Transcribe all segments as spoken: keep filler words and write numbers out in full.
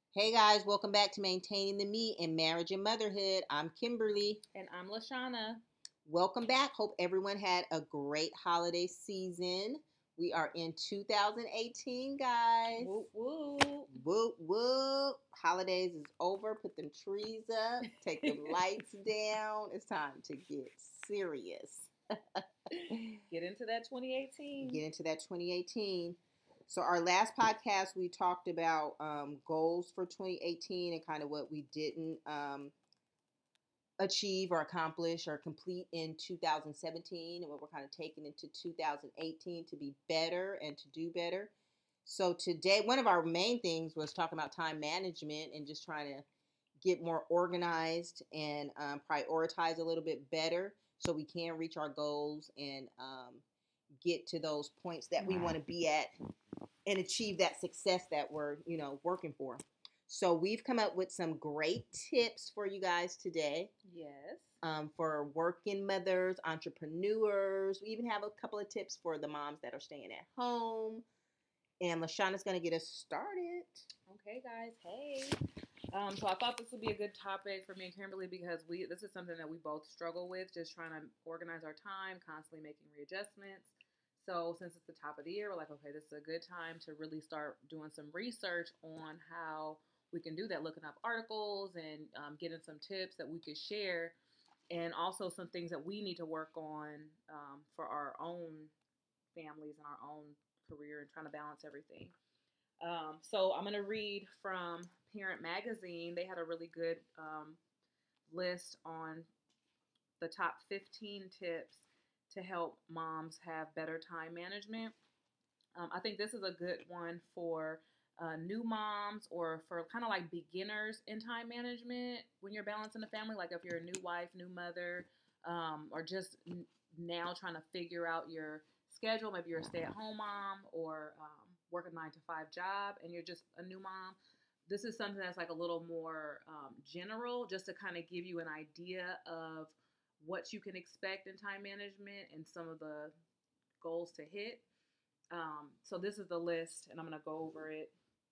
Hey guys, welcome back to Maintaining the Me in Marriage and Motherhood. I'm Kimberly. And I'm Lashana. Welcome back. Hope everyone had a great holiday season. We are in two thousand eighteen, guys. Whoop whoop. Whoop whoop. Holidays is over. Put them trees up. Take the lights down. It's time to get serious. Get into that twenty eighteen. Get into that twenty eighteen. So our last podcast, we talked about um, goals for twenty eighteen and kind of what we didn't um, achieve or accomplish or complete in two thousand seventeen and what we're kind of taking into two thousand eighteen to be better and to do better. So today, one of our main things was talking about time management and just trying to get more organized and um, prioritize a little bit better so we can reach our goals and um, get to those points that we want to be at and achieve that success that we're, you know, working for. So we've come up with some great tips for you guys today. Yes. Um, for working mothers, entrepreneurs. We even have a couple of tips for the moms that are staying at home. And Lashana's going to get us started. Okay, guys. Hey. Um, so I thought this would be a good topic for me and Kimberly because we this is something that we both struggle with, just trying to organize our time, constantly making readjustments. So since it's the top of the year, we're like, okay, this is a good time to really start doing some research on how we can do that, looking up articles and um, getting some tips that we could share, and also some things that we need to work on um, for our own families and our own career and trying to balance everything. Um, so I'm going to read from Parent Magazine. They had a really good um, list on the top fifteen tips to help moms have better time management. Um, I think this is a good one for uh, new moms or for kind of like beginners in time management when you're balancing the family. Like if you're a new wife, new mother, um, or just n- now trying to figure out your schedule. Maybe you're a stay at home mom or um, work a nine to five job and you're just a new mom. This is something that's like a little more um, general, just to kind of give you an idea of what you can expect in time management and some of the goals to hit. Um, so this is the list, and I'm gonna go over it.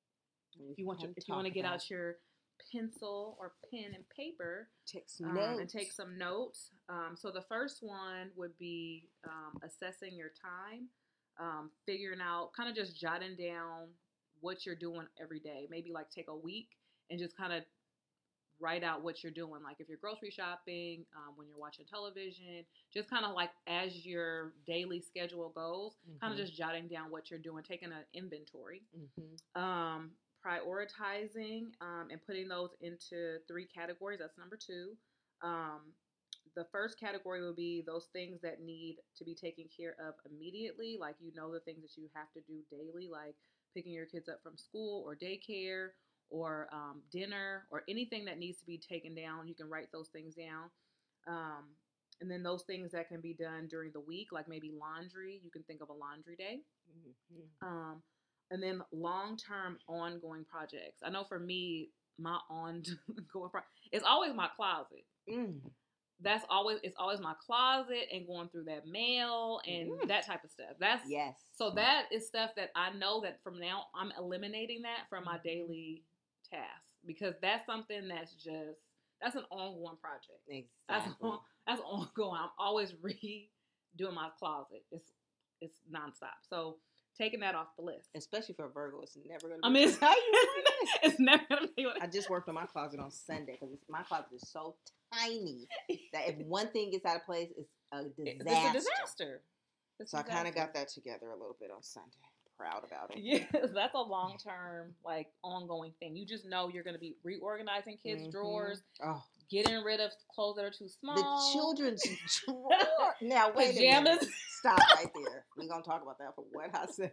If you want to, if you want to get out your pencil or pen and paper, take some um, notes. and take some notes. Um, so the first one would be um, assessing your time, um, figuring out, kind of just jotting down what you're doing every day. Maybe like take a week and just kind of write out what you're doing. Like if you're grocery shopping, um, when you're watching television, just kind of like as your daily schedule goes, mm-hmm. kind of just jotting down what you're doing, taking an inventory, mm-hmm. um, prioritizing um, and putting those into three categories. That's number two. Um, the first category would be those things that need to be taken care of immediately, like you know the things that you have to do daily, like picking your kids up from school or daycare or um, dinner or anything that needs to be taken down. You can write those things down. Um, and then those things that can be done during the week, like maybe laundry, you can think of a laundry day. Mm-hmm. Um, and then long-term ongoing projects. I know for me, my ongoing project, it's always my closet. Mm. That's always, it's always my closet and going through that mail and mm. that type of stuff. That's yes. So that is stuff that I know that from now I'm eliminating that from my daily tasks, because that's something that's just, that's an ongoing project. Exactly. That's on, that's ongoing. I'm always redoing my closet. It's it's nonstop. So taking that off the list, especially for Virgo, it's never gonna be. I mean, it's, it's never gonna be. I just worked on my closet on Sunday because my closet is so tiny that if one thing gets out of place, it's a disaster. It's a disaster. It's so I kind of got that together a little bit on Sunday. Proud about it. Yes, that's a long term, like ongoing thing. You just know you're going to be reorganizing kids' mm-hmm. drawers, oh. getting rid of clothes that are too small. The children's drawer. Now wait Pajamas. a minute. Stop right there. We're gonna talk about that for what I said.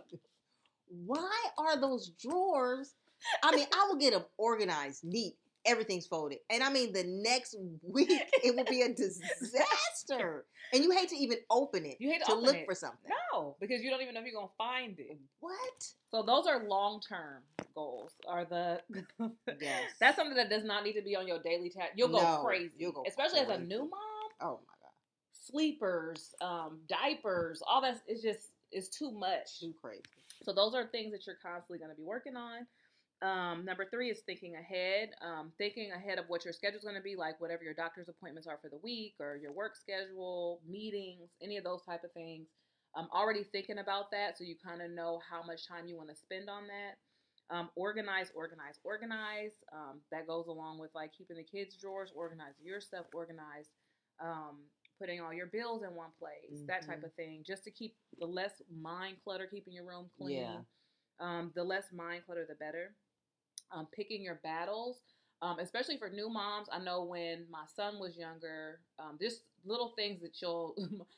Why are those drawers? I mean, I will get them organized, neat. Everything's folded. And I mean, the next week, it will be a disaster. And you hate to even open it. You hate to, to open look it. for something. No, because you don't even know if you're going to find it. What? So those are long-term goals. Are the yes. That's something that does not need to be on your daily task. You'll go no, crazy. You'll go Especially crazy. as a new mom. Oh, my God. Sleepers, um, diapers, all that. It's just, it's too much. Too crazy. So those are things that you're constantly going to be working on. Um, number three is thinking ahead. Um, thinking ahead of what your schedule is going to be, like whatever your doctor's appointments are for the week, or your work schedule, meetings, any of those type of things. Um, already thinking about that, so you kind of know how much time you want to spend on that. Um, organize, organize, organize. Um, that goes along with like keeping the kids' drawers organized, your stuff organized, um, putting all your bills in one place, mm-hmm. that type of thing, just to keep the less mind clutter, keeping your room clean. Yeah. Um, the less mind clutter, the better. Um, picking your battles, um, especially for new moms. I know when my son was younger, um, just little things that you'll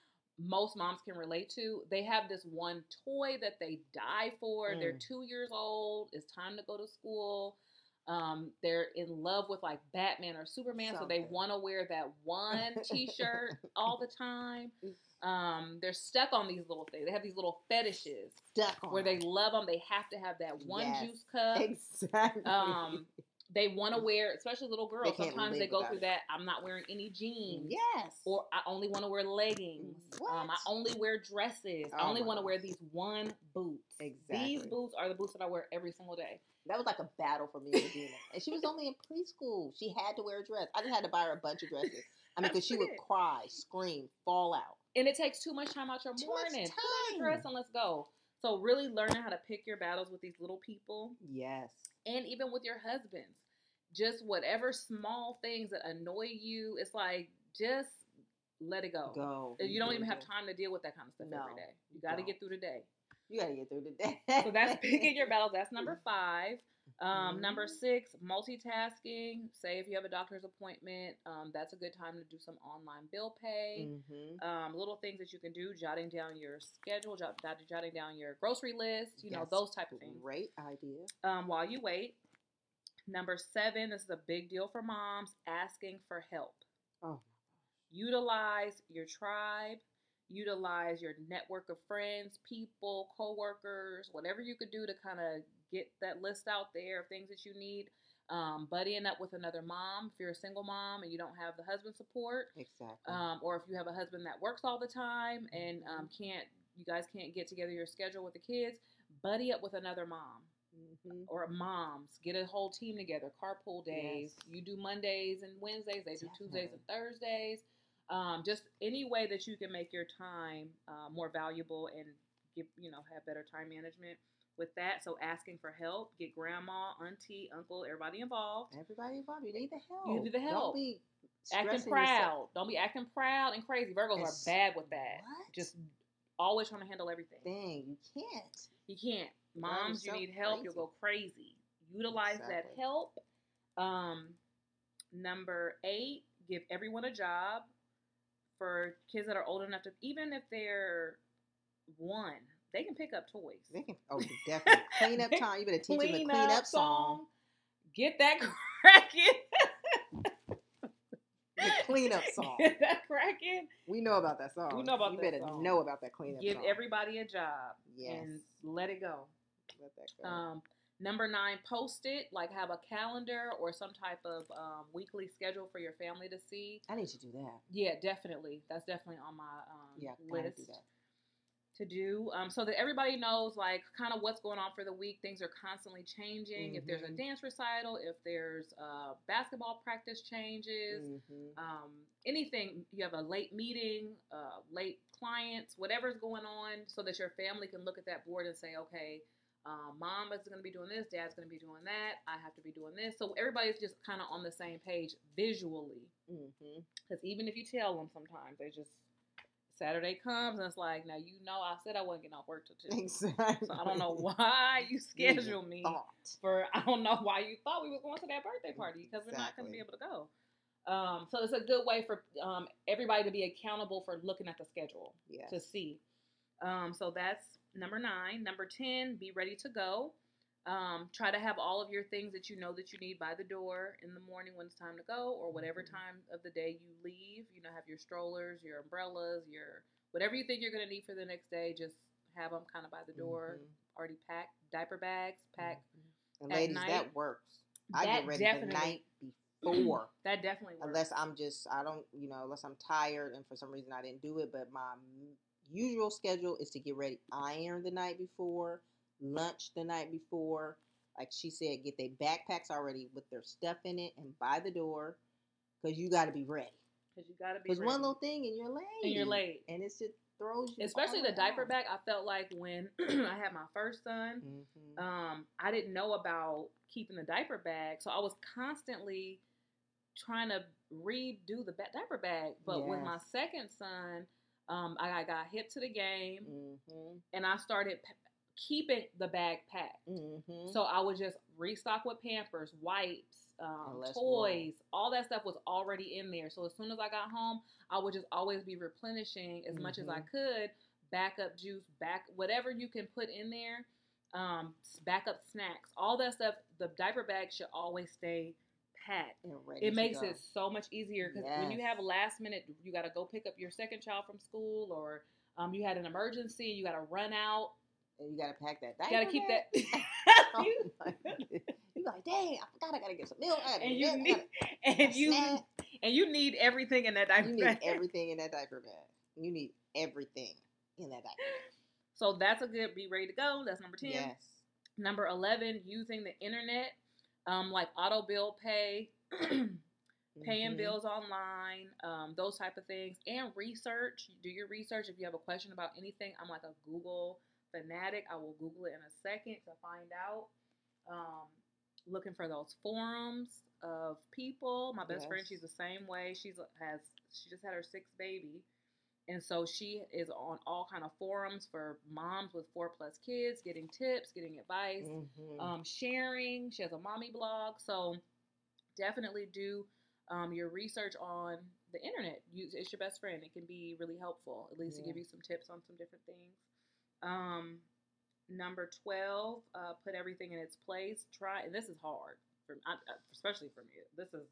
most moms can relate to. They have this one toy that they die for. Mm. They're two years old. It's time to go to school. Um, they're in love with like Batman or Superman, Something. So they want to wear that one T-shirt all the time. Um, they're stuck on these little things. They have these little fetishes stuck on where they love them. They have to have that one yes, juice cup. Exactly. Um, they want to wear, especially little girls. They Sometimes they go through it. that. I'm not wearing any jeans. Yes. Or I only want to wear leggings. What? Um, I only wear dresses. Oh I only want to wear these one boots. Exactly. These boots are the boots that I wear every single day. That was like a battle for me with Dina. And she was only in preschool. She had to wear a dress. I just had to buy her a bunch of dresses. I mean, because she would cry, scream, fall out. And it takes too much time out your too morning. Put on a dress and let's go. So really learning how to pick your battles with these little people. Yes. And even with your husbands. Just whatever small things that annoy you, it's like, just let it go. Go. You don't even have time to deal with that kind of stuff no, every day. You got to get through the day. You got to get through the day. So that's picking your battles. That's number five. Um, mm-hmm. Number six, multitasking. Say if you have a doctor's appointment, um, that's a good time to do some online bill pay. Mm-hmm. Um, little things that you can do, jotting down your schedule, jot, jotting down your grocery list, you yes. know, those type of things. Great idea. Um, while you wait. Number seven, this is a big deal for moms, asking for help. Oh. Utilize your tribe. Utilize your network of friends, people, coworkers, whatever you could do to kind of get that list out there of things that you need. Um, buddying up with another mom if you're a single mom and you don't have the husband support. Exactly. Um, or if you have a husband that works all the time and um, can't, you guys can't get together your schedule with the kids, buddy up with another mom. Mm-hmm. Or moms, get a whole team together, carpool days. Yes. You do Mondays and Wednesdays, they do Definitely. Tuesdays and Thursdays. Um, just any way that you can make your time uh, more valuable and give, you know, have better time management with that. So asking for help, get grandma, auntie, uncle, everybody involved. Everybody involved. You need the help. You need the help. Don't be acting proud. Yourself. Don't be acting proud and crazy. Virgos it's, are bad with that. What? Just always trying to handle everything. Dang, you can't. You can't. Moms, you need help. Crazy. You'll go crazy. Utilize exactly. that help. Um, number eight, give everyone a job. For kids that are old enough to, even if they're one, they can pick up toys. They can. Oh, definitely. Clean up time. You better teach them the clean up song. song. Get that cracking. The clean up song. Get that cracking. We know about that song. We know about you that song. You better know about that clean up Give song. Give everybody a job. Yes. And let it go. Let that go. Um, number nine, post it. Like have a calendar or some type of um, weekly schedule for your family to see. I need to do that. Yeah, definitely. That's definitely on my um, yeah, list do that. to do. Um, so that everybody knows like kind of what's going on for the week. Things are constantly changing. Mm-hmm. If there's a dance recital, if there's uh, basketball practice changes, mm-hmm. um, anything, you have a late meeting, uh, late clients, whatever's going on, so that your family can look at that board and say, okay, Um, mom is going to be doing this. Dad's going to be doing that. I have to be doing this. So everybody's just kind of on the same page visually. Because mm-hmm. even if you tell them sometimes, they just, Saturday comes and it's like, now you know I said I wasn't getting off work till two. Exactly. So I don't know why you scheduled me for, I don't know why you thought we were going to that birthday party because exactly. we're not going to be able to go. Um, so it's a good way for um, everybody to be accountable for looking at the schedule yes. to see. Um, so that's number nine. Number ten, be ready to go. Um, try to have all of your things that you know that you need by the door in the morning when it's time to go, or whatever time of the day you leave. You know, have your strollers, your umbrellas, your whatever you think you're going to need for the next day. Just have them kind of by the door, mm-hmm. already packed. Diaper bags, packed. Mm-hmm. And ladies, night. that works. I that get ready the night before. That definitely works. Unless I'm just, I don't, you know, unless I'm tired and for some reason I didn't do it. But my usual schedule is to get ready, iron the night before, lunch the night before, like she said, get their backpacks already with their stuff in it and by the door, because you got to be ready. Because you got to be Because ready. one little thing and you're late. And you're late. And it's just throws you. Especially all the diaper off. bag. I felt like when I had my first son, Mm-hmm. um, I didn't know about keeping the diaper bag. So I was constantly trying to redo the ba- diaper bag. But Yes. with my second son, um, I, I got hip to the game. Mm-hmm. And I started p- keeping the bag packed. Mm-hmm. So I would just restock with Pampers, wipes, um, let's toys, all that stuff was already in there. So as soon as I got home, I would just always be replenishing as much as I Mhm. could. Backup juice, back whatever you can put in there, um, backup snacks, all that stuff. The diaper bag should always stay packed. And ready It to makes go. it so much easier because when you Yes. have last minute, you got to go pick up your second child from school, or um, you had an emergency, you got to run out. And you gotta pack that diaper. You got to keep bag? that. Oh my goodness. You like, dang, I forgot I gotta get some milk. I gotta and get you this, I need gotta- and a you snack. and you need everything in that diaper You need bag. everything in that diaper bag. You need everything in that diaper bag. So that's a good be ready to go. That's number ten. Yes. Number eleven, using the internet, um, like auto bill pay, paying Mhm. bills online, um, those type of things, and research. Do your research. If you have a question about anything, I'm like a Google fanatic. I will Google it in a second to find out. Um, looking for those forums of people. My best friend, Yes. she's the same way. She's has she just had her sixth baby, and so she is on all kind of forums for moms with four plus kids, getting tips, getting advice, Mhm. um, sharing. She has a mommy blog, so definitely do um, your research on the internet. Use it's your best friend. It can be really helpful, at least Yeah. to give you some tips on some different things. Um, number twelve, uh, put everything in its place. Try, and this is hard for, I, especially for me. This is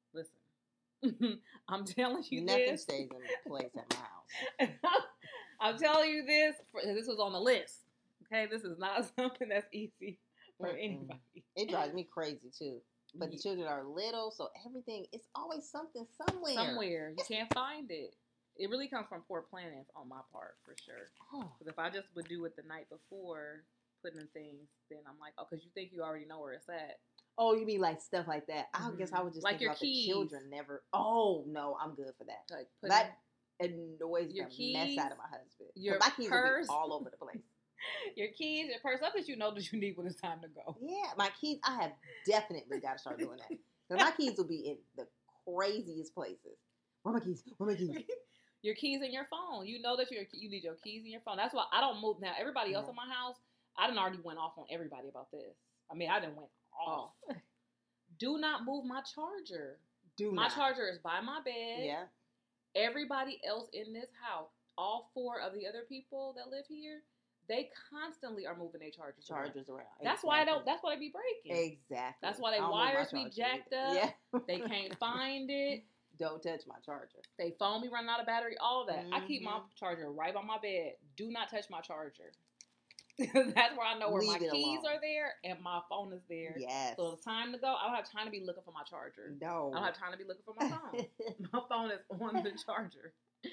listen. I'm telling you Nothing this. stays in place at my house. I'm telling you this. For, this was on the list. Okay, this is not something that's easy for Mm-mm. anybody. It drives me crazy too. But the Yeah. children are little, so everything it's always something somewhere. Somewhere you can't find it. It really comes from poor planning on my part, for sure. Oh. Because if I just would do it the night before, putting in things, then I'm like, oh, because you think you already know where it's at. Oh, you mean like stuff like that? I guess I Mhm. would just Like think your about keys. the children never. Oh no, I'm good for that. Like putting That annoys your the keys, mess out of my husband. 'Cause your my keys purse. will be all over the place. your keys, your purse, stuff that you know that you need when it's time to go. Yeah, my keys. I have definitely got to start doing that. Because my keys will be in the craziest places. Where are my keys? Where are my keys? Your keys and your phone. You know that you you need your keys and your phone. That's why I don't move now. Everybody else Yeah. in my house, I done already went off on everybody about this. I mean, I done went off. Oh. Do not move my charger. Do My not. charger is by my bed. Yeah. Everybody else in this house, all four of the other people that live here, they constantly are moving their chargers. Chargers around. around. That's why I don't. That's why they be breaking. Exactly. That's why they I don't move my wires be charger jacked either. up. Yeah. They can't find it. Don't touch my charger. They phone me running out of battery. All that. I keep my Mhm. charger right by my bed. Do not touch my charger. That's where I know where Leave my it keys alone. are there and my phone is there. Yes. So it's time to go. I don't have time to be looking for my charger. No. I don't have time to be looking for my phone. My phone is on the charger.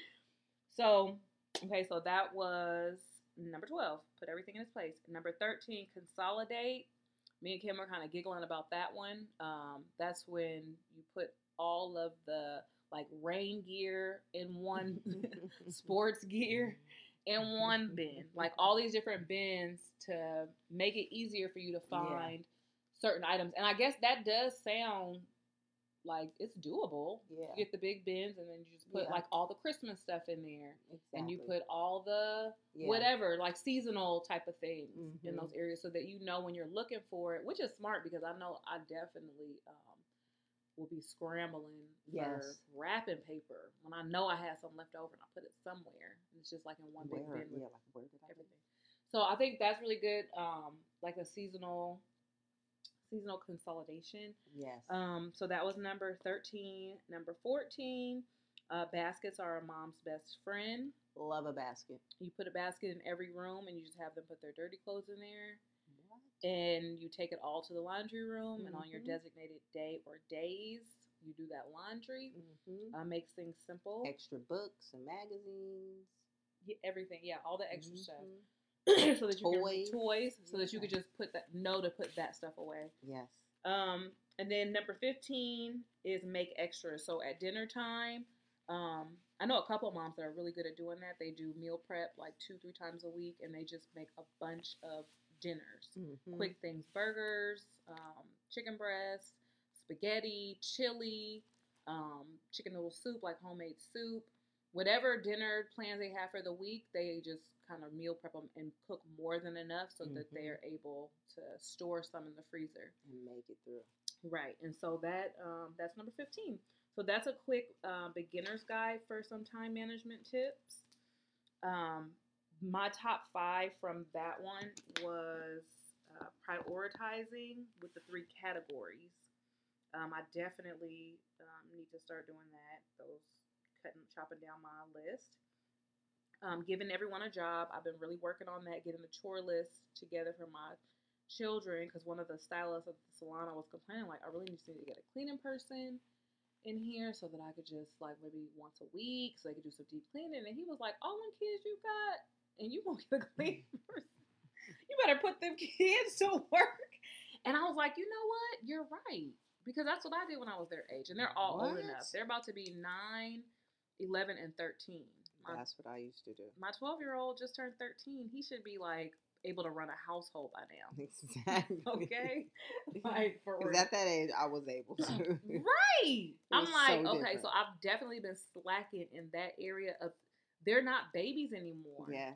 So, okay, so that was number twelve. Put everything in its place. Number thirteen, consolidate. Me and Kim were kind of giggling about that one. Um, that's when you put all of the like rain gear in one, sports gear in one bin. Like all these different bins to make it easier for you to find yeah. certain items. And I guess that does sound like it's doable. Yeah. You get the big bins and then you just put yeah. like all the Christmas stuff in there. Exactly. And you put all the yeah. whatever, like seasonal type of things mm-hmm. in those areas so that you know when you're looking for it, which is smart because I know I definitely um, will be scrambling yes. for wrapping paper when I know I had some left over and I put it somewhere. And it's just like in one where? big bin with yeah, like where did I everything. So I think that's really good, um, like a seasonal seasonal consolidation. Yes. Um, so that was number thirteen. Number fourteen, uh, baskets are a mom's best friend. Love a basket. You put a basket in every room and you just have them put their dirty clothes in there. What? And you take it all to the laundry room mm-hmm. and on your designated day or days, you do that laundry. Mm-hmm. Uh, makes things simple. Extra books and magazines. Yeah, everything. Yeah, all the extra mm-hmm. stuff. so that you toys. can toys, so that you Okay. could just put that know to put that stuff away. Yes. Um, and then number fifteen is make extras. So at dinner time, um, I know a couple of moms that are really good at doing that. They do meal prep like two, three times a week, and they just make a bunch of dinners, Mm-hmm. quick things, burgers, um, chicken breast, spaghetti, chili, um, chicken noodle soup, like homemade soup. Whatever dinner plans they have for the week, they just kind of meal prep them and cook more than enough so that Mhm. they're able to store some in the freezer. And make it through. Right, and so that um, that's number fifteen. So that's a quick uh, beginner's guide for some time management tips. Um, my top five from that one was uh, prioritizing with the three categories. Um, I definitely um, need to start doing that. Those cutting, chopping down my list. Um, giving everyone a job. I've been really working on that, getting the chore list together for my children because one of the stylists at the salon I was complaining like I really need to get a cleaning person in here so that I could just like maybe once a week so they could do some deep cleaning. And he was like, all them kids you got and you gonna get a cleaning person. You better put them kids to work. And I was like, you know what? You're right. Because that's what I did when I was their age. And they're all What? old enough. They're about to be nine, eleven, and thirteen. My, That's what I used to do. my twelve-year-old just turned thirteen. He should be like able to run a household by now. Exactly. Okay? Like, for Because real. at that age, I was able to. Right. I'm was like, so okay, different. so I've definitely been slacking in that area of, they're not babies anymore. Yes.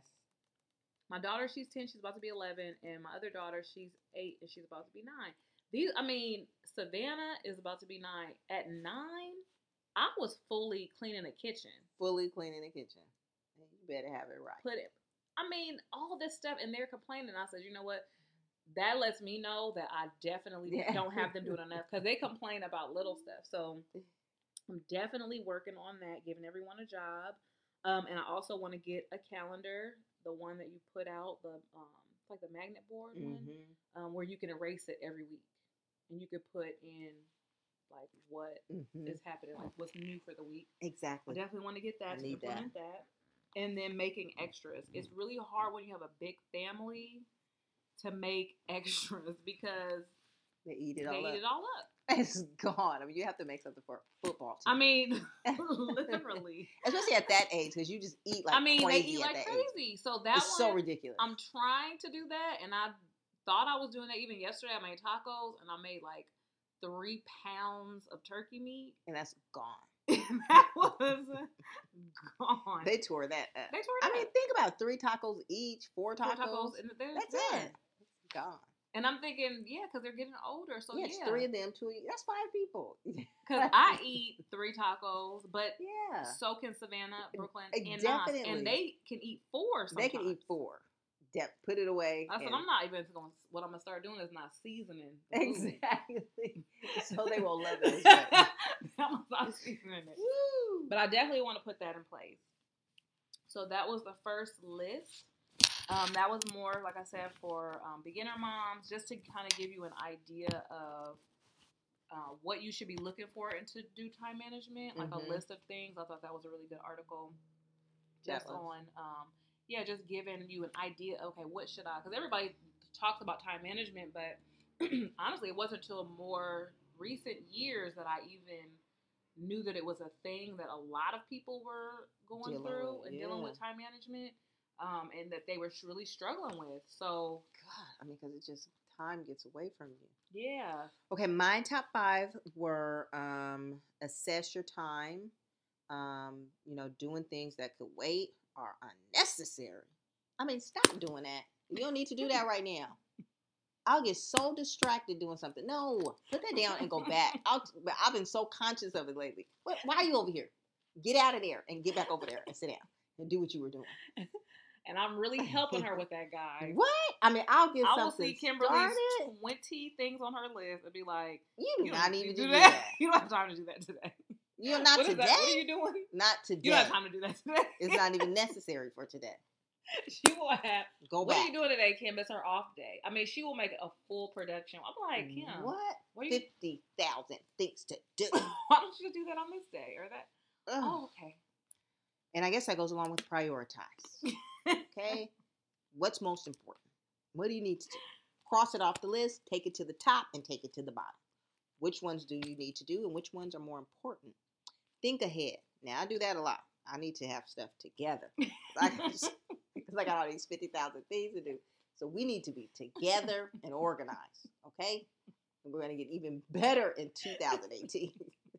My daughter, she's ten, she's about to be eleven, and my other daughter, she's eight, and she's about to be nine. These, I mean, Savannah is about to be nine. At nine, I was fully cleaning the kitchen. Fully cleaning the kitchen. You better have it right. Put it, I mean, all this stuff, and they're complaining. I said, you know what? That lets me know that I definitely Yeah. don't have them doing enough because they complain about little stuff. So I'm definitely working on that, giving everyone a job. Um, and I also want to get a calendar, the one that you put out, the um, like the magnet board one, Mm-hmm. um, where you can erase it every week, and you could put in like what Mm-hmm. is happening, like what's new for the week. I Exactly. definitely want to get I that to need that. implement that. And then making extras. It's really hard when you have a big family to make extras because They eat it they all eat up. it all up. It's gone. I mean, you have to make something for football team. I mean, literally. Especially at that age, because you just eat like I mean, crazy they eat at like that crazy. age. So that It's one, so ridiculous. I'm trying to do that, and I thought I was doing that even yesterday. I made tacos, and I made like three pounds of turkey meat. And that's gone. And that was gone. They tore that up. They tore it I up. mean, think about it. Three tacos each, four tacos. Four tacos, and there's That's done. it. It's gone. And I'm thinking, yeah, because they're getting older. So yeah, yeah, it's three of them, two of you. That's five people. because I eat three tacos, but yeah. so can Savannah, Brooklyn, Uh, and Nas, definitely. and they can eat four. Sometimes. They can eat four. De- put it away. I said, and- I'm not even going. What I'm gonna start doing is not seasoning. the food. Exactly. So they will love it as well. I'm gonna start seasoning it. Woo! But I definitely want to put that in place. So that was the first list. Um, that was more, like I said, for um, beginner moms, just to kind of give you an idea of uh, what you should be looking for into do time management, like Mhm. a list of things. I thought that was a really good article. Just That was. on, um, yeah, just giving you an idea. Okay, what should I? Because everybody talks about time management, but honestly, it wasn't until more recent years that I even knew that it was a thing that a lot of people were going Dealing through with, and dealing yeah. with time management, um, and that they were really struggling with. So, God, I mean, because it just time gets away from you. yeah. Okay, my top five were um, assess your time. Um, you know, doing things that could wait are unnecessary. I mean, stop doing that. You don't need to do that right now. I'll get so distracted doing something. No, put that down and go back. I'll, but I've been so conscious of it lately. What, why are you over here? Get out of there and get back over there and sit down and do what you were doing. And I'm really helping her with that, guy. What? I mean, I'll get I will something see Kimberly's started. twenty things on her list and be like, You do you not don't even need do to that. You don't have time to do that today. You're not What is today. that? What are you doing? Not today. You don't have time to do that today. It's not even necessary for today. She will have. Go What back. are you doing today, Kim? It's her off day. I mean, she will make a full production. I'm like, Kim, What? what are you? Fifty thousand things to do. Why don't you do that on this day or that? Ugh. Oh, okay. And I guess that goes along with prioritize. Okay? What's most important? What do you need to do? Cross it off the list, take it to the top, and take it to the bottom. Which ones do you need to do, and which ones are more important? Think ahead. Now, I do that a lot. I need to have stuff together. I because I got all these fifty thousand things to do. So we need to be together and organized, okay? And we're going to get even better in two thousand eighteen.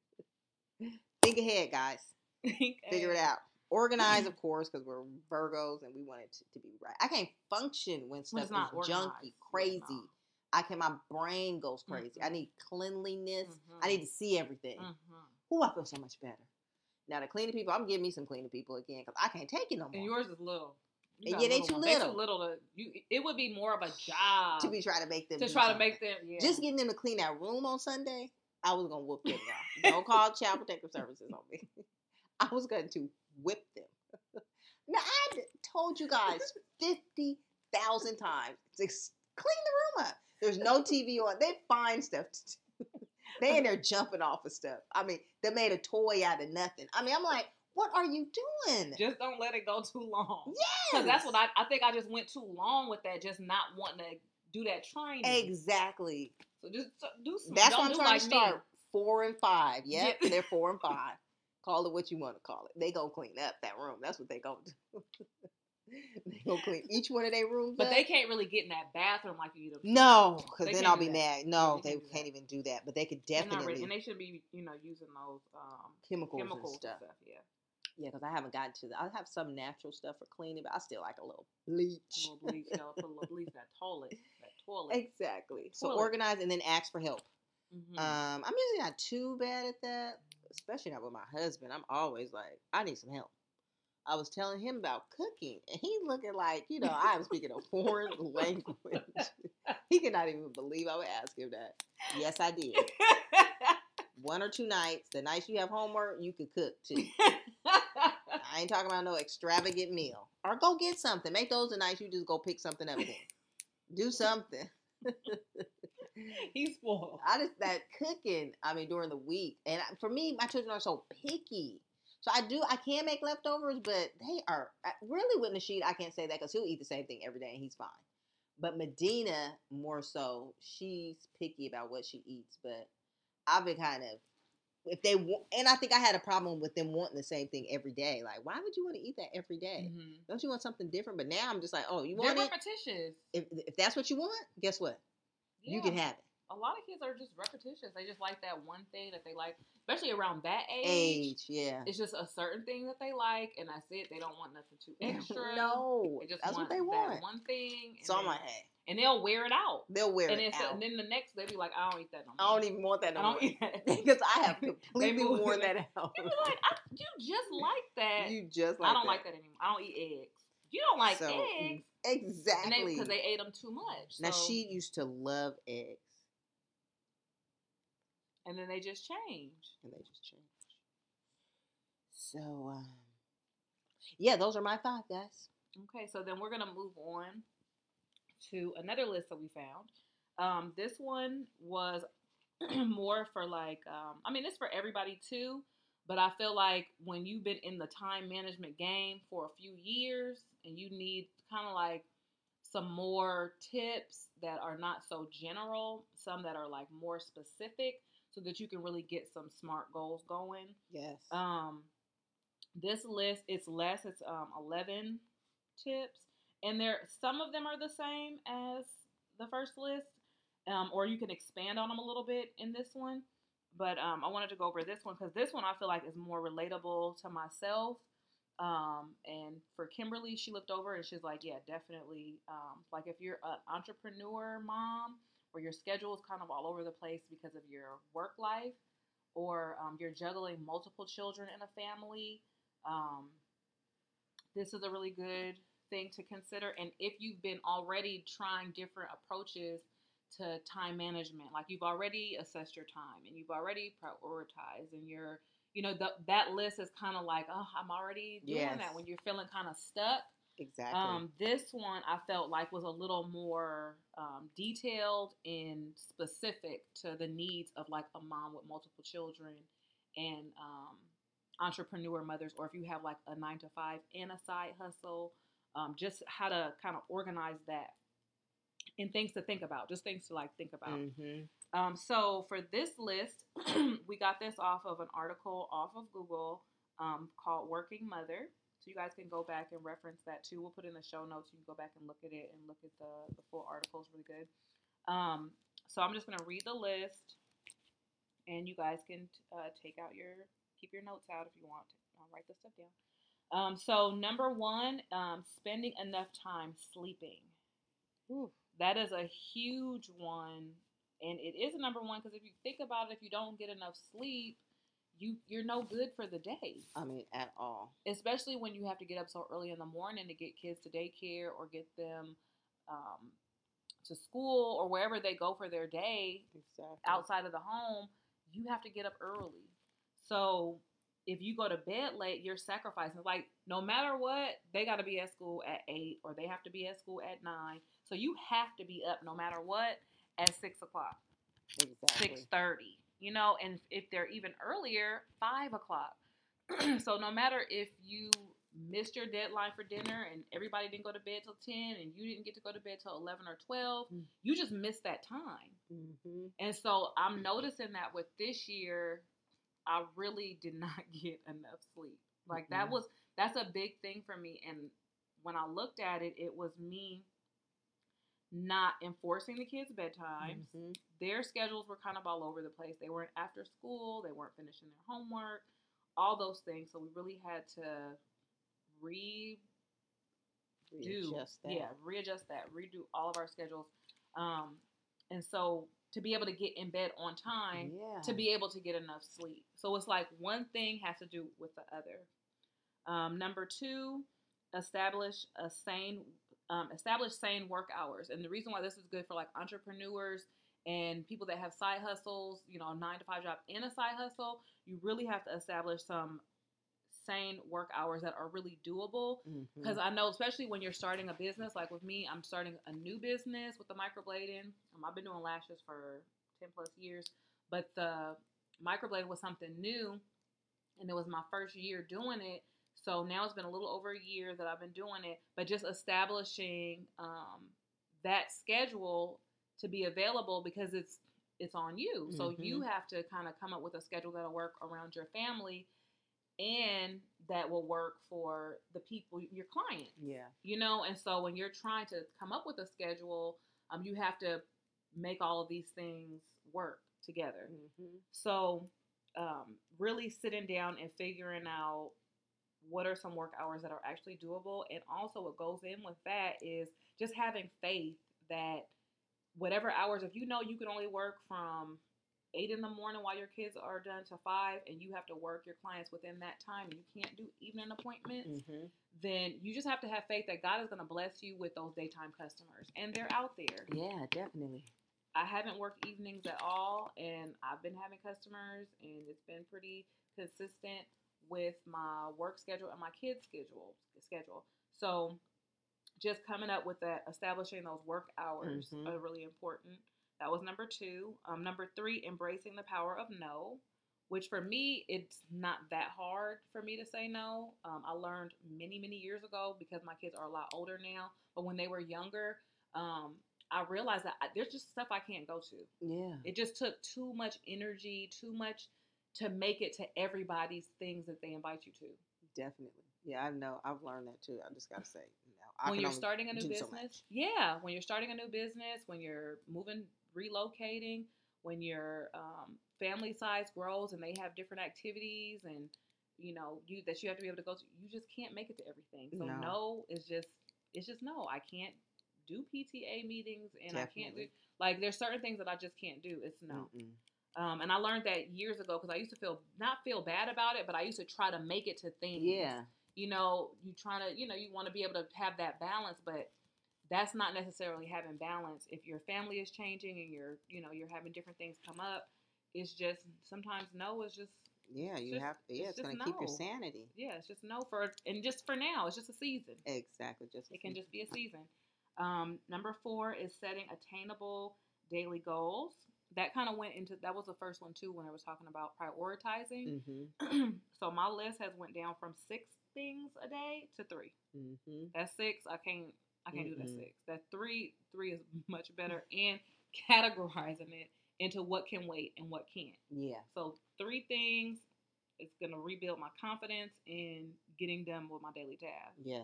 Think ahead, guys. Think Figure it ahead. out. Organize, of course, because we're Virgos and we want it to, to be right. I can't function when stuff it's not is junky, organized. crazy. Yeah, no. I can. My brain goes crazy. Mhm. I need cleanliness. Mhm. I need to see everything. Mhm. Ooh, I feel so much better. Now the cleaning people, I'm giving me some cleaning people again because I can't take it no more. And yours is little. You And got yeah, they little too ones. little. They too little to you. It would be more of a job to be trying to make them to do try to something. make them. Yeah. Just getting them to clean that room on Sunday, I was gonna whoop them, y'all. Don't call Child Protective Services on me. I was going to whip them. Now I told you guys fifty thousand times to clean the room up. There's no T V on. They find stuff to do. They in there jumping off of stuff. I mean, they made a toy out of nothing. I mean, I'm like, what are you doing? Just don't let it go too long. Yes. Because that's what I, I think I just went too long with that, just not wanting to do that training. Exactly. So just do some. That's don't why I'm do trying like to start me. four and five. Yep, Yeah. they're four and five. Call it what you want to call it. They gonna clean up that room. That's what they gonna do. They gonna clean each one of their rooms But up. they can't really get in that bathroom like you do. No, because They then can't I'll do be that. mad. No, Yeah, they, they can't do can't that. even do that. But they could They're not definitely ready, and they should be, you know, using those um, chemicals, chemicals and stuff. and stuff. Yeah, Yeah, because I haven't gotten to that. I have some natural stuff for cleaning, but I still like a little bleach. a little bleach. You know, put a little bleach that toilet, that toilet. Exactly. So Toilet. organize and then ask for help. Mm-hmm. Um, I'm usually not too bad at that, especially not with my husband. I'm always like, I need some help. I was telling him about cooking, and he looking like, you know, I am speaking a foreign language. He could not even believe I would ask him that. Yes, I did. One or two nights, the nights you have homework, you could cook too. I ain't talking about no extravagant meal. Or go get something. Make those the nights you just go pick something up again. Do something. He's spoiled. I just, that cooking, I mean, during the week. And for me, my children are so picky. So I do, I can make leftovers, but they are, really with Nasheed, I can't say that because he'll eat the same thing every day and he's fine. But Medina, more so, she's picky about what she eats. But I've been kind of, if they want, and I think I had a problem with them wanting the same thing every day. Like, why would you want to eat that every day? Mm-hmm. Don't you want something different? But now I'm just like, oh, you They're want it? repetitious. If, if that's what you want, guess what? Yeah. You can have it. A lot of kids are just repetitious. They just like that one thing that they like, especially around that age. Age, yeah. It's just a certain thing that they like, and that's it. They don't want nothing too extra. No, they just that's want what they want. That one thing. So I'm then, like, hey. And they'll wear it out. They'll wear and it out. And then the next, they'll be like, I don't eat that no more. I don't even want that no I don't more. eat that. Because I have completely move, worn that out. You be like, I, you just like that. You just like I don't that. like that anymore. I don't eat eggs. You don't like so, eggs. Exactly. Because they, they ate them too much. So. Now, she used to love eggs. And then they just change. And they just change. So, um, yeah, those are my five, guys. Okay, so then we're going to move on to another list that we found. Um, this one was more for like, um, I mean, it's for everybody too, but I feel like when you've been in the time management game for a few years and you need kind of like some more tips that are not so general, some that are like more specific, so that you can really get some SMART goals going. Yes. Um, this list, it's less, it's um, eleven tips. And there, some of them are the same as the first list, um, or you can expand on them a little bit in this one. But um, I wanted to go over this one because this one I feel like is more relatable to myself. Um, and for Kimberly, she looked over and she's like, yeah, definitely. Um, like if you're an entrepreneur mom, where your schedule is kind of all over the place because of your work life, or um, you're juggling multiple children in a family, um, this is a really good thing to consider. And if you've been already trying different approaches to time management, like you've already assessed your time and you've already prioritized, and you're, you know, the, that list is kind of like, oh, I'm already doing yes. that when you're feeling kind of stuck. Exactly. Um, this one I felt like was a little more um, detailed and specific to the needs of like a mom with multiple children and um, entrepreneur mothers, or if you have like a nine to five and a side hustle. um, just how to kind of organize that and things to think about, just things to like think about. Mm-hmm. Um, so for this list, we got this off of an article off of Google um, called Working Mother. So you guys can go back and reference that too. We'll put in the show notes. You can go back and look at it and look at the, the full article. It's really good. Um, so I'm just going to read the list, and you guys can uh, take out your, keep your notes out if you want. I'll write this stuff down. Um, so number one, um, spending enough time sleeping. Ooh. That is a huge one, and it is a number one because if you think about it, if you don't get enough sleep, you you're no good for the day. I mean, at all. Especially when you have to get up so early in the morning to get kids to daycare or get them um, to school or wherever they go for their day. Exactly. Outside of the home, you have to get up early. So if you go to bed late, you're sacrificing. Like, no matter what, they got to be at school at eight or they have to be at school at nine. So you have to be up no matter what at six o'clock. Exactly. six thirty. You know, and if they're even earlier, five o'clock. So no matter if you missed your deadline for dinner and everybody didn't go to bed till ten and you didn't get to go to bed till eleven or twelve, mm-hmm. you just missed that time. Mm-hmm. And so I'm noticing that with this year, I really did not get enough sleep. Like that mm-hmm. was, that's a big thing for me. And when I looked at it, it was me not enforcing the kids' bedtimes. Mm-hmm. Their schedules were kind of all over the place. They weren't after school. They weren't finishing their homework, all those things. So we really had to re readjust that. Yeah, readjust that, redo all of our schedules. Um, and so to be able to get in bed on time, yeah. to be able to get enough sleep. So it's like one thing has to do with the other. Um, number two, establish a sane Um, establish sane work hours. And the reason why this is good for like entrepreneurs and people that have side hustles, you know, nine to five job and a side hustle, you really have to establish some sane work hours that are really doable. Because mm-hmm. I know, especially when you're starting a business, like with me, I'm starting a new business with the microblading. Um, I've been doing lashes for ten plus years, but the microblading was something new and it was my first year doing it. So now it's been a little over a year that I've been doing it, but just establishing um, that schedule to be available because it's it's on you. Mm-hmm. So you have to kind of come up with a schedule that'll work around your family and that will work for the people, your clients. Yeah. You know, and so when you're trying to come up with a schedule, um, you have to make all of these things work together. Mm-hmm. So um, really sitting down and figuring out what are some work hours that are actually doable. And also what goes in with that is just having faith that whatever hours, if you know you can only work from eight in the morning while your kids are done to five and you have to work your clients within that time and you can't do evening appointments, mm-hmm. then you just have to have faith that God is going to bless you with those daytime customers. And they're out there. Yeah, definitely. I haven't worked evenings at all and I've been having customers and it's been pretty consistent with my work schedule and my kids' schedule schedule. So just coming up with that, establishing those work hours mm-hmm. are really important. That was number two. Um, number three, embracing the power of no, which for me, it's not that hard for me to say no. Um, I learned many, many years ago because my kids are a lot older now. But when they were younger, um, I realized that I, there's just stuff I can't go to. Yeah. It just took too much energy, too much to make it to everybody's things that they invite you to. Definitely. Yeah, I know. I've learned that too. I just got to say, you know, I when can you're only starting a new do business, so yeah, when you're starting a new business, when you're moving, relocating, when your um, family size grows and they have different activities and, you know, you that you have to be able to go to, you just can't make it to everything. So no, no is just, it's just no. I can't do P T A meetings and Definitely. I can't do, like, there's certain things that I just can't do. It's no. Mm-mm. Um, and I learned that years ago because I used to feel, not feel bad about it, but I used to try to make it to things. Yeah. You know, you trying to, you know, you want to be able to have that balance, but that's not necessarily having balance. If your family is changing and you're, you know, you're having different things come up, it's just, sometimes no is just. Yeah, you just, have, yeah, it's, it's going to no. keep your sanity. Yeah, it's just no for, and just for now, it's just a season. Exactly. Just It can just be a season. Um, number four is setting attainable daily goals. That kind of went into, that was the first one too when I was talking about prioritizing. Mm-hmm. So my list has went down from six things a day to three. Mm-hmm. That's six. I can't. I can't Mm-mm. do that six. That three. Three is much better, and categorizing it into what can wait and what can't. Yeah. So three things. It's gonna rebuild my confidence in getting done with my daily tasks. Yes.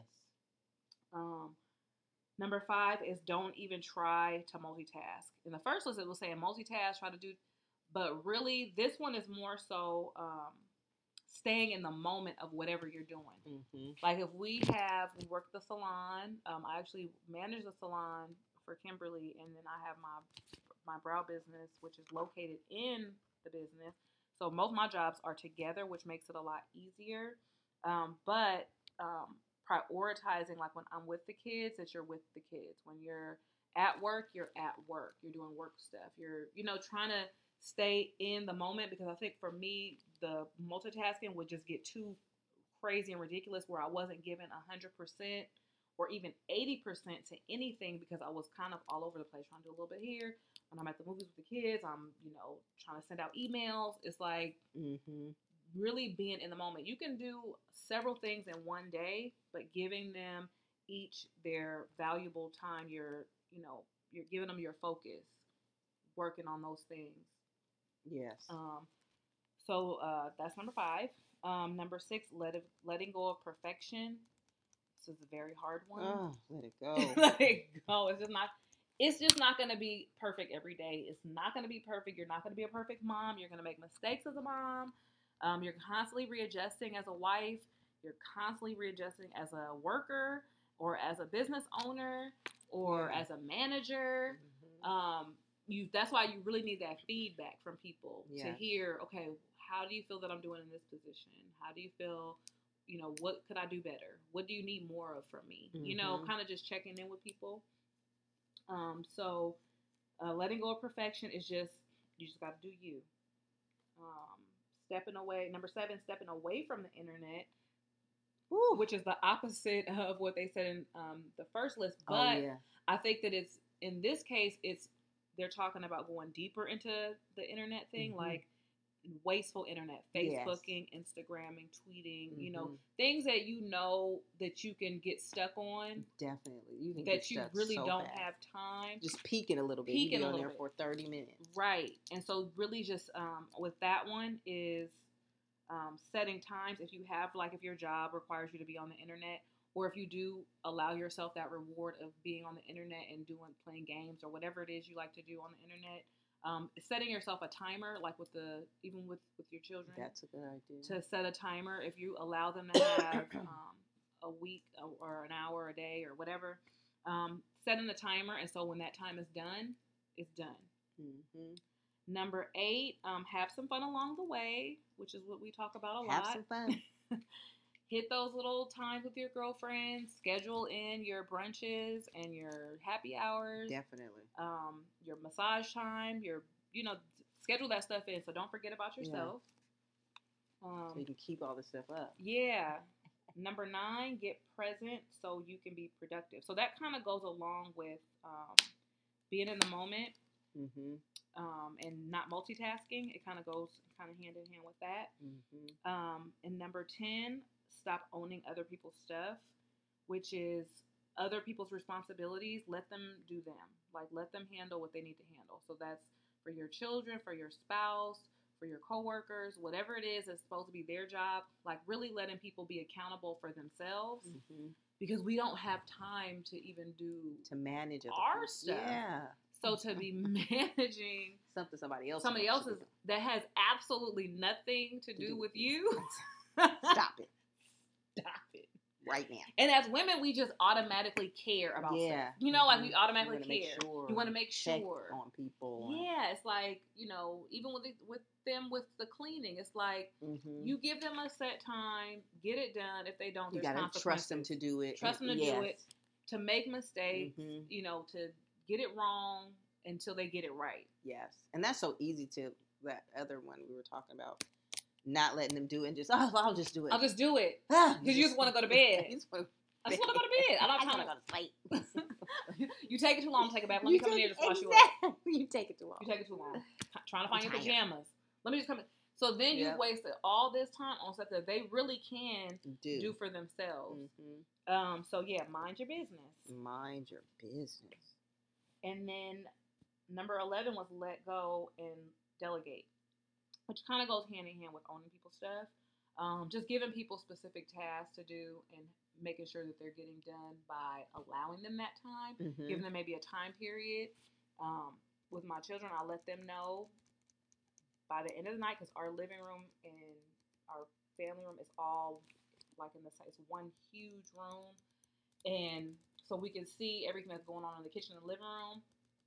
Um, number five is don't even try to multitask. In the first list, it was saying multitask, try to do, but really, this one is more so um, staying in the moment of whatever you're doing. Mm-hmm. Like if we have, we work the salon. Um, I actually manage the salon for Kimberly, and then I have my my brow business, which is located in the business. So most of my jobs are together, which makes it a lot easier. Um, but um, prioritizing, like when I'm with the kids, that you're with the kids. When you're at work, you're at work. You're doing work stuff. You're, you know, trying to stay in the moment, because I think for me, the multitasking would just get too crazy and ridiculous where I wasn't giving one hundred percent or even eighty percent to anything, because I was kind of all over the place, trying to do a little bit here. When I'm at the movies with the kids, I'm, you know, trying to send out emails. It's like mm-hmm. really being in the moment. You can do several things in one day, but giving them each their valuable time. You're, you know, you're giving them your focus, working on those things. Yes. Um, so uh, that's number five. Um, number six, let it, letting go of perfection. This is a very hard one. Oh, let it go. Let it go. It's just not. It's just not going to be perfect every day. It's not going to be perfect. You're not going to be a perfect mom. You're going to make mistakes as a mom. Um, you're constantly readjusting as a wife. You're constantly readjusting as a worker or as a business owner or Yeah. as a manager. Mm-hmm. Um, you. That's why you really need that feedback from people Yes. to hear, okay, how do you feel that I'm doing in this position? How do you feel, you know, what could I do better? What do you need more of from me? Mm-hmm. You know, kind of just checking in with people. Um, so uh, letting go of perfection is just, you just got to do you. Um, stepping away, number seven, stepping away from the internet, Woo. which is the opposite of what they said in um, the first list. But oh, yeah. I think that it's, in this case, it's, they're talking about going deeper into the internet thing, mm-hmm. like wasteful internet, Facebooking, yes. Instagramming, tweeting, mm-hmm. you know, things that you know that you can get stuck on. Definitely. You can that get you stuck really so don't fast. have time. Just peeking a little bit. Peeking you be a on little there bit. for thirty minutes. Right. And so really just um, with that one is um, setting times. If you have, like if your job requires you to be on the internet, or if you do allow yourself that reward of being on the internet and doing playing games or whatever it is you like to do on the internet, Um, setting yourself a timer, like with the, even with, with your children. That's a good idea. To set a timer, if you allow them to have um, a week or an hour a day or whatever, um, setting the timer, and so when that time is done, it's done. Mm-hmm. Number eight, um, have some fun along the way, which is what we talk about a have lot. Have some fun. Hit those little times with your girlfriends. Schedule in your brunches and your happy hours. Definitely. Um, your massage time. Your, you know, schedule that stuff in. So don't forget about yourself. Yeah. Um, so you can keep all this stuff up. Yeah. Number nine, get present so you can be productive. So that kind of goes along with um, being in the moment mm-hmm. um, and not multitasking. It kind of goes kind of hand in hand with that. Mm-hmm. Um, and number ten, stop owning other people's stuff, which is other people's responsibilities. Let them do them. Like, let them handle what they need to handle. So that's for your children, for your spouse, for your coworkers, whatever it is that's supposed to be their job. Like, really letting people be accountable for themselves, mm-hmm. because we don't have time to even do to manage our people. stuff. Yeah. So to be managing something somebody else somebody else's that has absolutely nothing to do, do with you. Stop it. Stop it. Right now. And as women, we just automatically care about yeah. stuff. You know, mm-hmm. like we automatically you care. Sure you want to make sure. Check on people. Yeah, it's like, you know, even with the, with them with the cleaning, it's like mm-hmm. you give them a set time, get it done. If they don't, you there's gotta trust them to do it. Trust them to yes. do it. To make mistakes, mm-hmm. you know, to get it wrong until they get it right. Yes, and that's so easy to that other one we were talking about. Not letting them do it and just, oh, I'll just do it. I'll just do it. Because you just want to go to bed. you just wanna I just want to go to bed. I don't want to go to sleep. You take it too long to take a bath. Let you me come in here to wash exactly. you up. You take it too long. You take it too long. Trying to find your pajamas. Let me just come in. So then Yep. you've wasted all this time on stuff that they really can Do. do for themselves. Mm-hmm. Um, so yeah, mind your business. Mind your business. And then number eleven was let go and delegate, which kind of goes hand in hand with owning people's stuff. Um, just giving people specific tasks to do and making sure that they're getting done by allowing them that time, Mm-hmm. giving them maybe a time period. Um, with my children, I let them know by the end of the night, because our living room and our family room is all like in the same, it's one huge room, and so we can see everything that's going on in the kitchen and living room.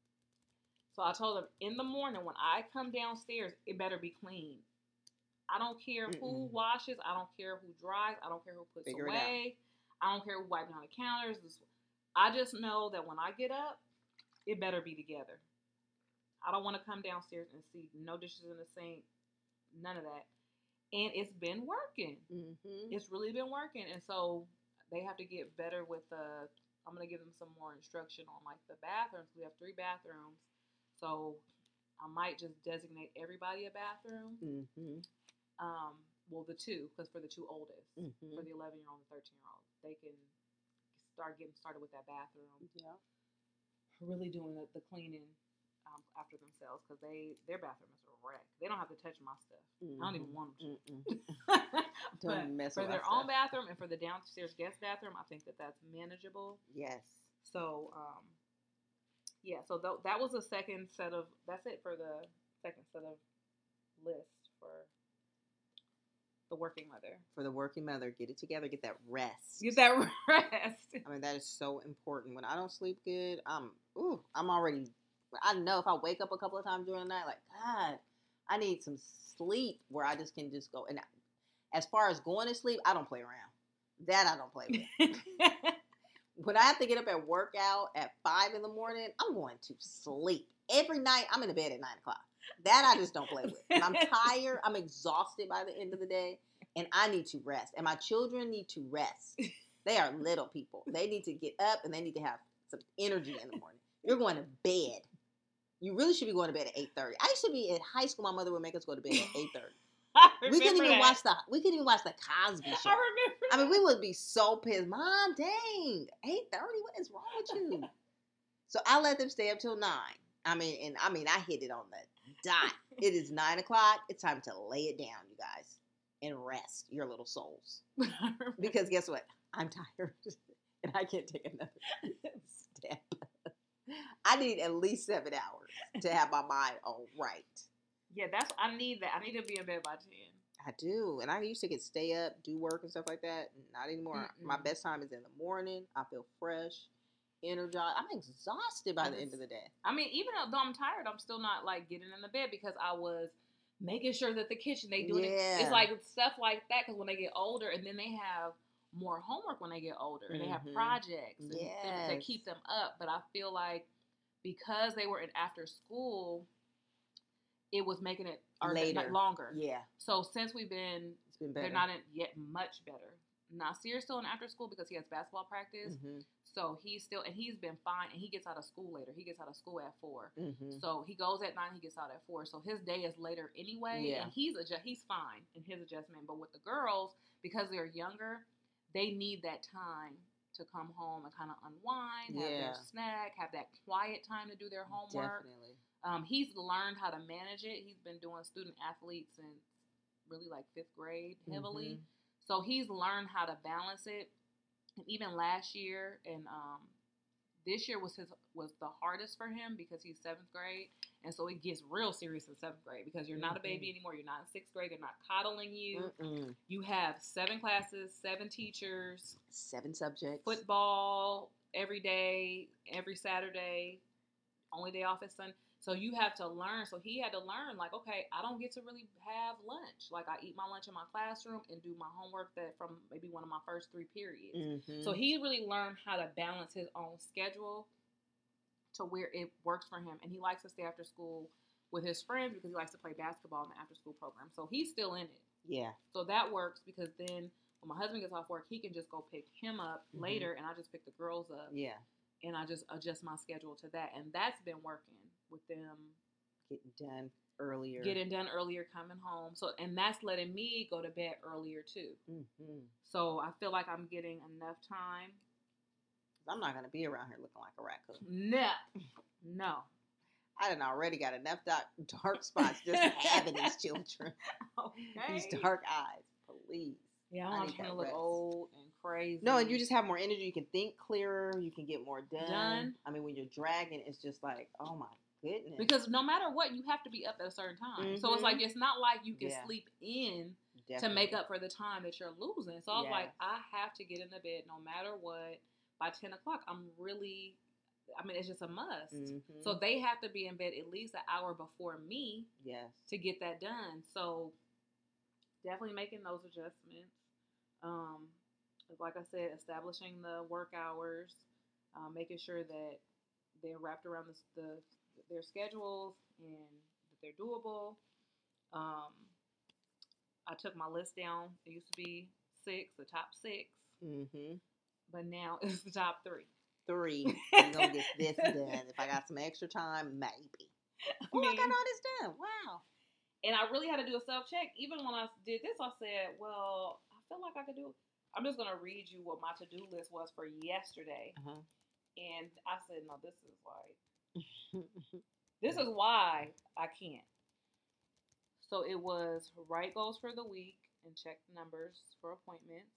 So I told them in the morning when I come downstairs, it better be clean. I don't care Mm-mm. who washes. I don't care who dries. I don't care who puts Figure away. I don't care who wipes down the counters. I just know that when I get up, it better be together. I don't want to come downstairs and see no dishes in the sink, none of that. And it's been working. Mm-hmm. It's really been working. And so they have to get better with the, I'm going to give them some more instruction on like the bathrooms. We have three bathrooms. So I might just designate everybody a bathroom. Mm-hmm. Um, well, the two, because for the two oldest, Mm-hmm. for the eleven-year-old and the thirteen-year-old, they can start getting started with that bathroom. Yeah. Really doing the, the cleaning um, after themselves, because they their bathroom is a wreck. They don't have to touch my stuff. Mm-hmm. I don't even want them to. Don't mess for with their our own stuff. bathroom and for the downstairs guest bathroom, I think that that's manageable. Yes. So, um, yeah. So th- that was the second set of. That's it for the second set of list for the working mother. For the working mother, get it together, get that rest. Get that rest. I mean, that is so important. When I don't sleep good, I'm ooh, I'm already. I know if I wake up a couple of times during the night, like God, I need some sleep where I just can just go. And as far as going to sleep, I don't play around. That I don't play with. When I have to get up and work out at five in the morning, I'm going to sleep. Every night, I'm in the bed at nine o'clock. That I just don't play with. And I'm tired. I'm exhausted by the end of the day. And I need to rest. And my children need to rest. They are little people. They need to get up and they need to have some energy in the morning. You're going to bed. You really should be going to bed at eight thirty. I used to be in high school. My mother would make us go to bed at eight thirty. We couldn't even that. watch the we couldn't even watch the Cosby Show. I remember. I mean, we would be so pissed. Mom, dang, eight thirty. What is wrong with you? So I let them stay up till nine. I mean, and I mean, I hit it on the dot. It is nine o'clock. It's time to lay it down, you guys, and rest your little souls. Because guess what? I'm tired, and I can't take another step. I need at least seven hours to have my mind all right. Yeah, that's I need that. I need to be in bed by ten. I do, and I used to get stay up, do work and stuff like that. Not anymore. Mm-mm. My best time is in the morning. I feel fresh, energized. I'm exhausted by I the just- end of the day. I mean, even though I'm tired, I'm still not like getting in the bed because I was making sure that the kitchen they doing Yeah. it. It's like stuff like that because when they get older, and then they have more homework when they get older, and they have Mhm. projects and things that Yes. keep them up. But I feel like because they were in after school, it was making it or Later. not longer. Yeah, So since we've been, it's been better. they're not in yet much better. Nasir's still in after school because he has basketball practice. Mm-hmm. So he's still, and he's been fine, and he gets out of school later. He gets out of school at four. Mm-hmm. So he goes at nine, he gets out at four. So his day is later anyway, Yeah. and he's adjust, he's fine in his adjustment. But with the girls, because they're younger, they need that time to come home and kind of unwind, have Yeah. their snack, have that quiet time to do their homework. Definitely. Um, he's learned how to manage it. He's been doing student athletes since really like fifth grade heavily. Mhm. So he's learned how to balance it. And even last year and um, this year was his was the hardest for him because he's seventh grade. And so it gets real serious in seventh grade because you're not a baby Mhm. anymore. You're not in sixth grade. They're not coddling you. Mm-mm. You have seven classes, seven teachers, Seven subjects. football every day, every Saturday, only day off is Sunday. So you have to learn. So he had to learn, like, okay, I don't get to really have lunch. Like, I eat my lunch in my classroom and do my homework that from maybe one of my first three periods. Mm-hmm. So he really learned how to balance his own schedule to where it works for him. And he likes to stay after school with his friends because he likes to play basketball in the after school program. So he's still in it. Yeah. So that works because then when my husband gets off work, he can just go pick him up Mhm. later and I just pick the girls up. Yeah. And I just adjust my schedule to that. And that's been working with them. Getting done earlier. Getting done earlier, coming home. So, and that's letting me go to bed earlier too. Mm-hmm. So I feel like I'm getting enough time. I'm not going to be around here looking like a raccoon. No. No. I done already got enough dark, dark spots just having these children. Okay. These dark eyes. Please. Yeah, I'm I not need trying to that look rest. old and crazy. No, and you just have more energy. You can think clearer. You can get more done. Done. I mean, when you're dragging, it's just like, oh my goodness. Because no matter what, you have to be up at a certain time. Mm-hmm. So it's like, it's not like you can Yeah. sleep in Definitely. to make up for the time that you're losing. So I was Yes. like, I have to get in the bed no matter what. By ten o'clock, I'm really, I mean, it's just a must. Mm-hmm. So they have to be in bed at least an hour before me Yes. to get that done. So definitely making those adjustments. Um, like I said, establishing the work hours, uh, making sure that they're wrapped around the, the their schedules and that they're doable. Um, I took my list down. It used to be six, the top six, Mm-hmm. but now it's the top three. Three. You're going to get this done. If I got some extra time, maybe. Oh, I, mean, I got all this done. Wow. And I really had to do a self-check. Even when I did this, I said, well, I feel like I could do, I'm just going to read you what my to-do list was for yesterday. Uh-huh. And I said, no, this is like, this is why I can't. So it was write goals for the week and check the numbers for appointments.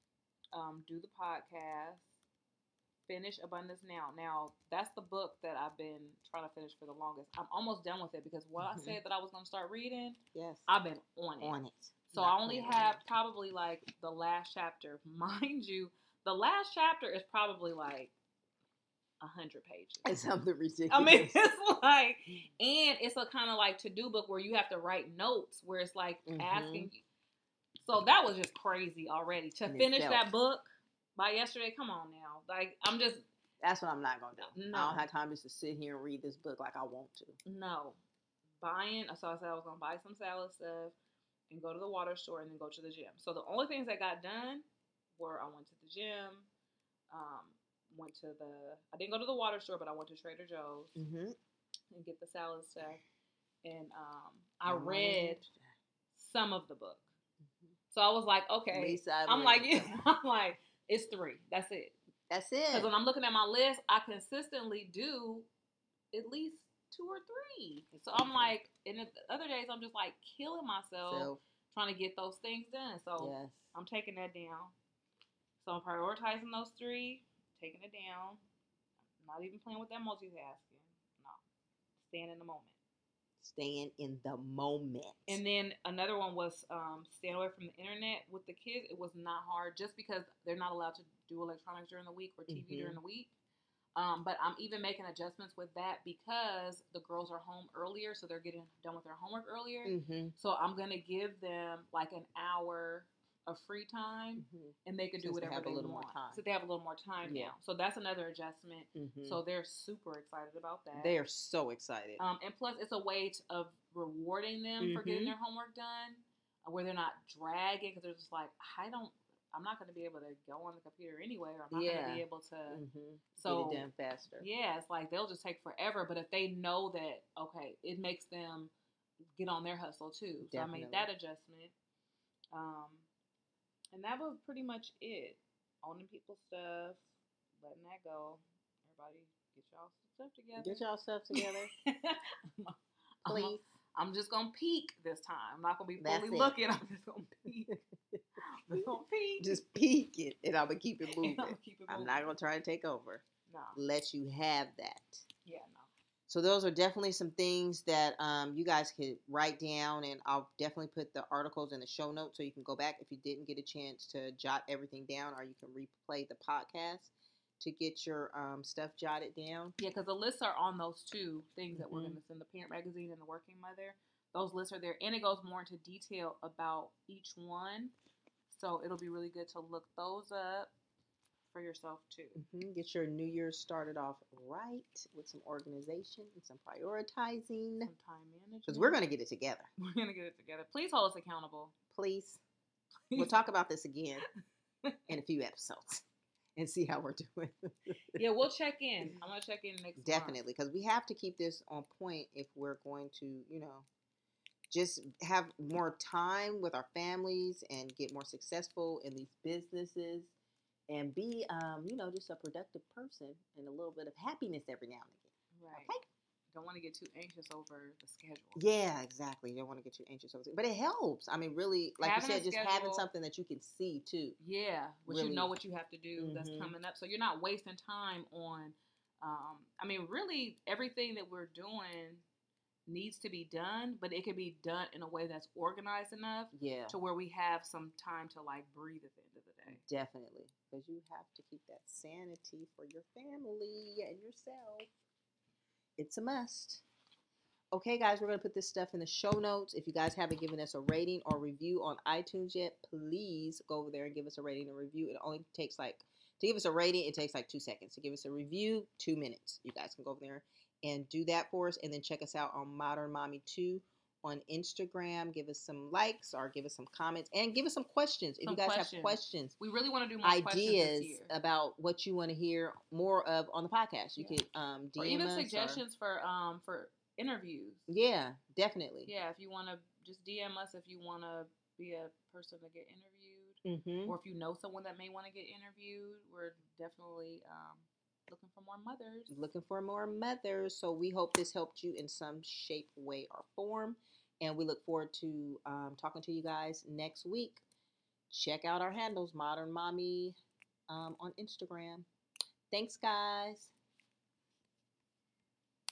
Um, do the podcast. Finish Abundance Now. Now, that's the book that I've been trying to finish for the longest. I'm almost done with it because what Mm-hmm. I said that I was going to start reading, yes. I've been on it. On it. So Not I only playing have around. probably like the last chapter. Mind you, the last chapter is probably like a hundred pages. It's something ridiculous. I mean, it's like, and it's a kind of like to-do book where you have to write notes where it's like mm-hmm. asking you. So that was just crazy already. To In finish itself. that book by yesterday, come on now. Like, I'm just. That's what I'm not going to do. No. I don't have time just to sit here and read this book like I want to. No. Buying, so I said I was going to buy some salad stuff and go to the water store and then go to the gym. So the only things that got done were I went to the gym, um, went to the, I didn't go to the water store, but I went to Trader Joe's Mm-hmm. and get the salad stuff. And um, I read some of the book. Mm-hmm. So I was like, okay. Lisa, I'm like, yeah, I'm like, it's three. That's it. That's it. Because when I'm looking at my list, I consistently do at least two or three. So I'm like, and the other days I'm just like killing myself so, trying to get those things done. So yes. I'm taking that down. So I'm prioritizing those three, taking it down. Not even playing with that multitasking. No. Staying in the moment. Staying in the moment. And then another one was um, staying away from the internet with the kids. It was not hard just because they're not allowed to do electronics during the week or T V mm-hmm. during the week. Um, but I'm even making adjustments with that because the girls are home earlier, so they're getting done with their homework earlier. Mm-hmm. So I'm going to give them like an hour of free time, mm-hmm. and they can do Since whatever they, they want. So they have a little more time yeah. now. So that's another adjustment. Mm-hmm. So they're super excited about that. They are so excited. Um, and plus, it's a way to, of rewarding them mm-hmm. for getting their homework done, where they're not dragging because they're just like, I don't. I'm not going to be able to go on the computer anyway, or I'm not yeah. going to be able to. Mm-hmm. So, get it done faster. Yeah, it's like they'll just take forever. But if they know that, okay, it makes them get on their hustle too. So Definitely. I made that adjustment. Um, and that was pretty much it. Owning people's stuff, letting that go. Everybody, get y'all stuff together. Get y'all stuff together. Please. I'm, I'm just going to peek this time. I'm not going to be fully looking. I'm just going to peek. I'm gonna peek. Just peek it, and I'm gonna keep it moving. I'm, keep it moving. I'm not gonna try to take over. No. Let you have that. Yeah, no. So those are definitely some things that um, you guys could write down, and I'll definitely put the articles in the show notes so you can go back if you didn't get a chance to jot everything down, or you can replay the podcast to get your um, stuff jotted down. Yeah, because the lists are on those two things that mm-hmm. we're going to send, the Parent Magazine and the Working Mother. Those lists are there, and it goes more into detail about each one. So it'll be really good to look those up for yourself too. Mm-hmm. Get your New Year's started off right with some organization and some prioritizing. Some time management. Because we're going to get it together. We're going to get it together. Please hold us accountable. Please. Please. We'll talk about this again in a few episodes and see how we're doing. Yeah, we'll check in. I'm going to check in next Definitely, because we have to keep this on point if we're going to, you know, just have more time with our families and get more successful in these businesses and be, um, you know, just a productive person and a little bit of happiness every now and again. Right. Okay? Don't want to get too anxious over the schedule. Yeah, exactly. You don't want to get too anxious over it. But it helps. I mean, really, like Having you a said, just schedule- having something that you can see too. Yeah, what Really- you know what you have to do that's Mhm. coming up. So you're not wasting time on, um, I mean, really everything that we're doing needs to be done, but it can be done in a way that's organized enough Yeah, to where we have some time to like breathe at the end of the day. definitely. Because you have to keep that sanity for your family and yourself. It's a must. Okay, guys, we're going to put this stuff in the show notes. If you guys haven't given us a rating or review on iTunes yet, please go over there and give us a rating and review. It only takes like, to give us a rating, it takes like two seconds. To give us a review, two minutes. You guys can go over there and do that for us. And then check us out on Modern Mommy two on Instagram. Give us some likes or give us some comments and give us some questions. If Some you guys questions. have questions, We really want to do more questions ideas this year. about what you want to hear more of on the podcast, you Yeah. could um, D M Or even us. suggestions for um for interviews. Yeah, definitely. Yeah, if you want to just D M us if you want to be a person to get interviewed, Mm-hmm. or if you know someone that may want to get interviewed, we're definitely um, looking for more mothers. Looking for more mothers. So we hope this helped you in some shape, way, or form. And we look forward to um, talking to you guys next week. Check out our handles, Modern Mommy, um, on Instagram. Thanks, guys.